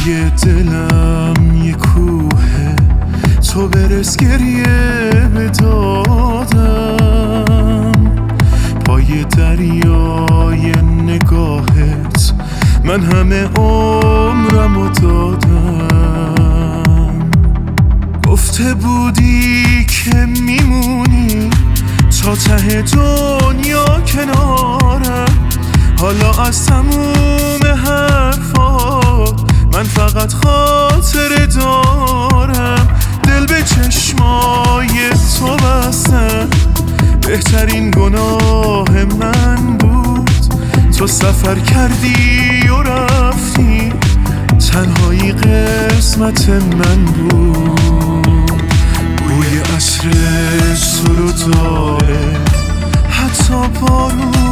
توی دلم یه کوه، تو برس گریه به دادم. پای دریای نگاهت من همه عمرمو دادم. گفته بودی که میمونی تا ته دنیا کنارم، حالا از تموم حرفات من فقط خاطره دارم. دل به چشمای تو بستم، بهترین گناه من بود. تو سفر کردی و رفتی، تنهایی قسمت من بود. بوی عطر تو رو داره حتی بارون.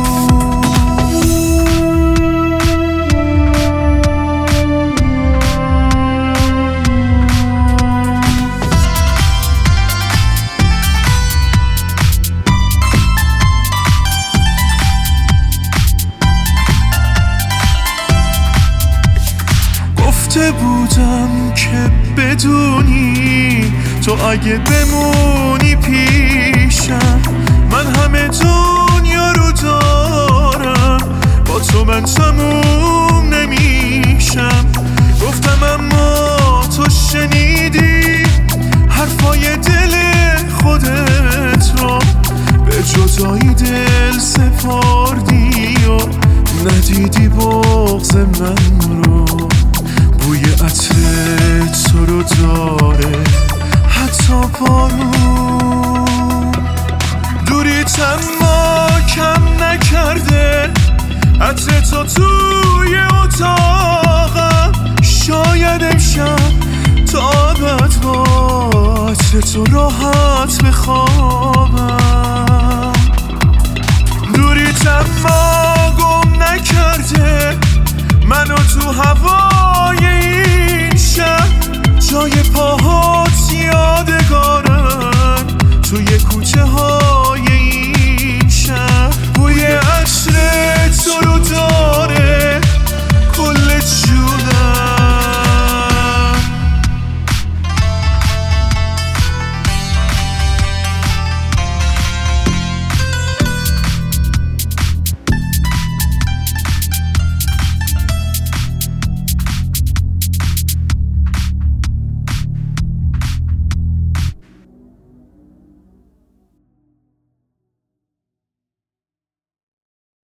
گفته بودم که بدونی تو اگه بمونی پیشم، من همه دنیا رو دارم. با تو من تموم نمیشم. گفتم اما تو شنیدی حرفای دل خودت رو، به جدایی دل سپردی و ندیدی بغض من رو. بوی عطر تو رو داره حتی بارون. دوریت اما کم نکرده عطر تو توی اتاقم. شاید امشب تا ابد با عطر تو راحت بخوابم. دوریت اما گم نکرده منو تو هوای این شب. جای پاهات یادگارن توی کوچه ها